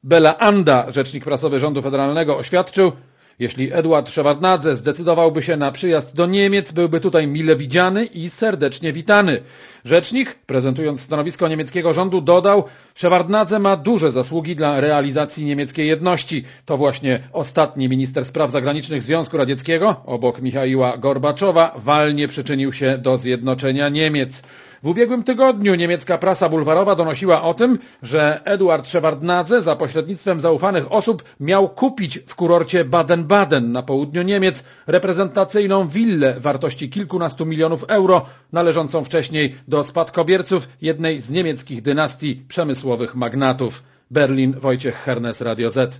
Bela Anda, rzecznik prasowy rządu federalnego, oświadczył: jeśli Eduard Szewardnadze zdecydowałby się na przyjazd do Niemiec, byłby tutaj mile widziany i serdecznie witany. Rzecznik, prezentując stanowisko niemieckiego rządu, dodał: Szewardnadze ma duże zasługi dla realizacji niemieckiej jedności. To właśnie ostatni minister spraw zagranicznych Związku Radzieckiego, obok Michaiła Gorbaczowa, walnie przyczynił się do zjednoczenia Niemiec. W ubiegłym tygodniu niemiecka prasa bulwarowa donosiła o tym, że Eduard Szewardnadze za pośrednictwem zaufanych osób miał kupić w kurorcie Baden-Baden na południu Niemiec reprezentacyjną willę wartości kilkunastu milionów euro, należącą wcześniej do spadkobierców jednej z niemieckich dynastii przemysłowych magnatów. Berlin, Wojciech Hernes, Radio Z.